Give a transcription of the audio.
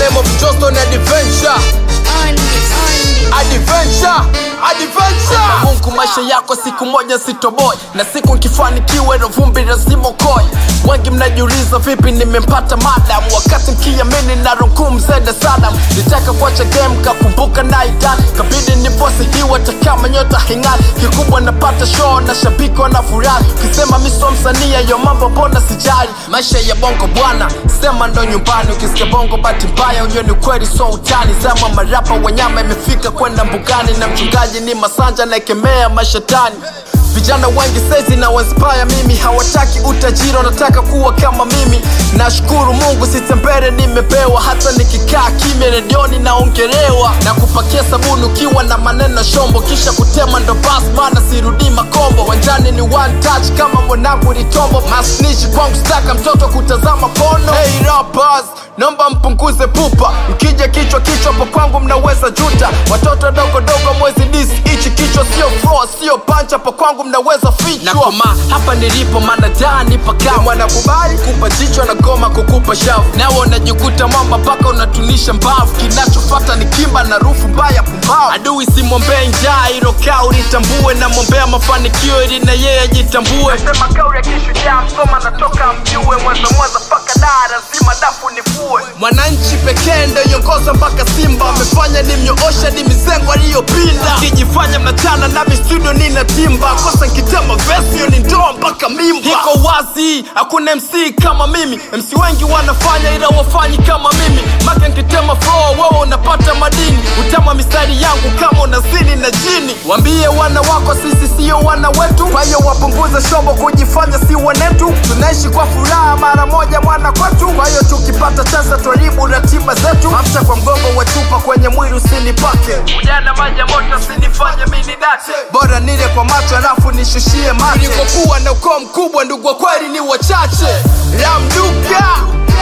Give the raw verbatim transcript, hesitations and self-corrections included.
name of Johnston Adventure. Adventure, adventure. Mungu maisha yako siku moja sitoboy, na siku nikifanikiwa ilo vumbi lazima ukoi. Wengi mnajiuliza vipi nimempata madam, wakati nikiamini na rungu mzede Saddam. Nitaka kuacha game kakumbuka na idan, kabidi niposi hiwa takama nyota hingani. Kikubwa napata show na shabiki wanafurahi, kisema miso msania yo mambo bona sijali. Maisha ya bongo bwana, sema ndo nyumbani. Ukisikia bongo bahati mbaya ujue ni kweli so utani. Sema marapa wanyama imefika kwenda mbugani, na mchungaji ni Masanja na ikemea mashetani. Vijana wengi saizi na inspire mimi, hawataki utajiri wanataka kuwa kama mimi. Nashukuru Mungu sitembere nimepewa, hata nikikaa kimya redioni naongelewa. Na kupakia sabuni ukiwa na maneno shombo, kisha kutema ndo bas maana sirudi makombo. Wanjani ni one touch kama mwanangu litombo, masnichi kwangu staka mtoto kutazama pono. Hey rappers, nomba mpunguze pupa, mkija kichwa kichwa po kwangu mnaweza juta. Watoto dogo dogo mwezi disi, ichi kichwa sio floor sio pancha, po kwangu mnaweza fichwa. Na koma hapa nilipo mana dani paka mwana kubali kupa jicho na goma kukupa shavu. Nawe unajikuta mamba paka unatunisha mbavu, kinachofata ni kimba na rufu mbaya pumbavu. Adui si mwombea njaa ilo kauri tambue, na mwombea mafanikio ili na yeye jitambue. Nasema kauri ya kishujaa msoma natoka mjue, mwanza mwanza paka dara zima dafu nifue. Mwananchi pekee ndo yongoza mpaka Simba, wamefanya ni mnyoosha ni mizengo aliyopinda. Kijifanya mnachana na studio nina timba, kosa nkitema verse ni ndoa mpaka mimba. Hiko wazi, hakuna M C kama mimi, M C wengi wanafanya ila wafanyi kama mimi. Maka nkitema flow wewe unapata madini, utama mistari yangu kama unazini na jini. Wambie wana wako sisi sio wana wetu, kwa hiyo wapunguze shombo kujifanya si wanetu. Tunaishi kwa furaha mara moja mwana kwetu, kwa hiyo tukipata chance tuaribu ratiba zetu. Mafuta kwa mgongo wa chupa kwenye mwili usinipake, ujana maji moto usinifanye mimi nidate. Bora nile kwa macho alafu nishushie mate, niko kuwa na ukoo mkubwa ndugu wa kweli ni wachache. Ramduka